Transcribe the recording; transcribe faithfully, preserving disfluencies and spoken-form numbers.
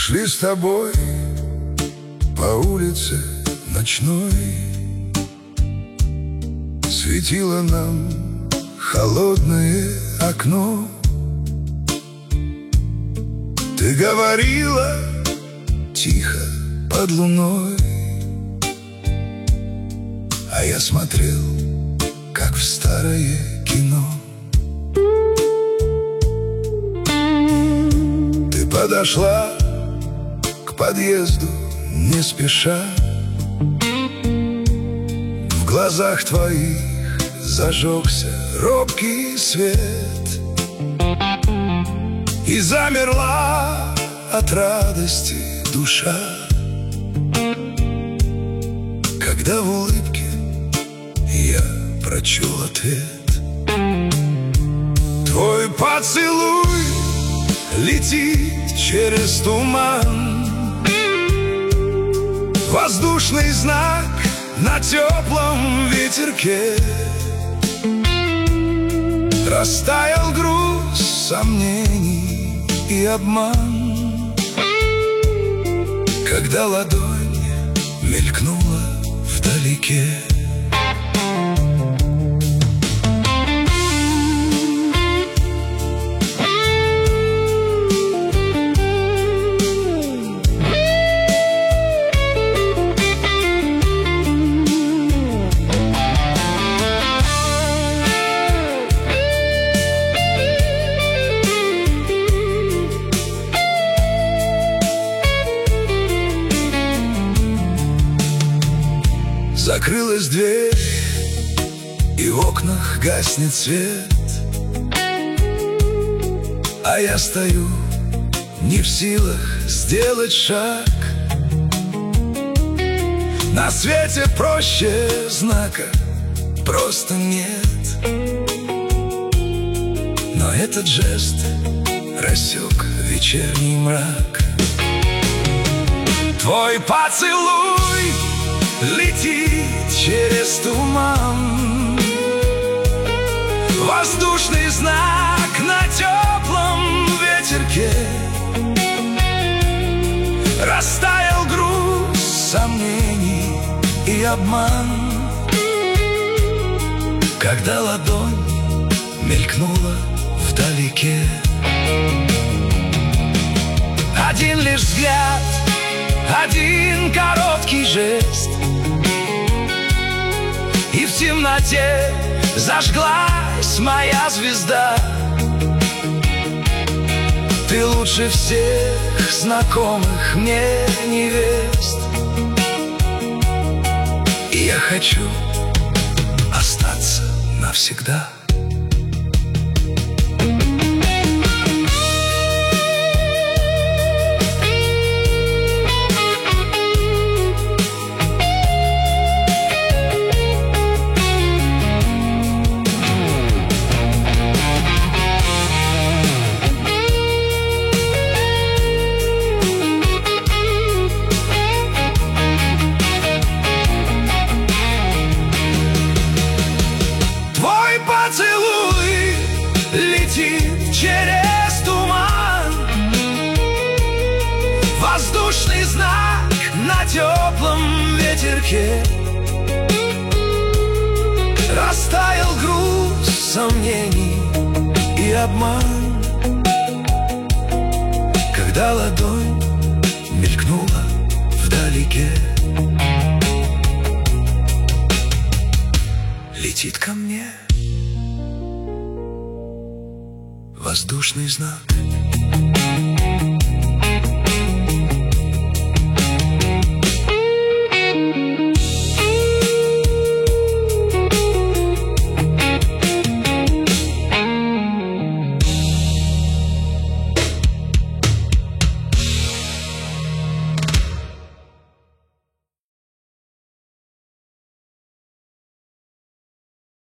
Шли с тобой по улице ночной, светило нам холодное окно. Ты говорила тихо под луной, а я смотрел, как в старое кино. Ты подошла к подъезду не спеша, в глазах твоих зажегся робкий свет, и замерла от радости душа, когда в улыбке я прочел ответ. Твой поцелуй летит через туман, воздушный знак на теплом ветерке. Растаял груз сомнений и обман, когда ладонь мелькнула вдалеке. Закрылась дверь, и в окнах гаснет свет, а я стою, не в силах сделать шаг. На свете проще знака просто нет, но этот жест рассек вечерний мрак. Твой поцелуй летит через туман, воздушный знак на теплом ветерке. Растаял груз сомнений и обман, когда ладонь мелькнула вдалеке. Один лишь взгляд, один короткий жест, и в темноте зажглась моя звезда. Ты лучше всех знакомых мне невест, и я хочу остаться навсегда. Поцелуй летит через туман, воздушный знак на теплом ветерке. Растаял груз сомнений и обман, когда ладонь мелькнула вдалеке. Летит ко мне воздушный знак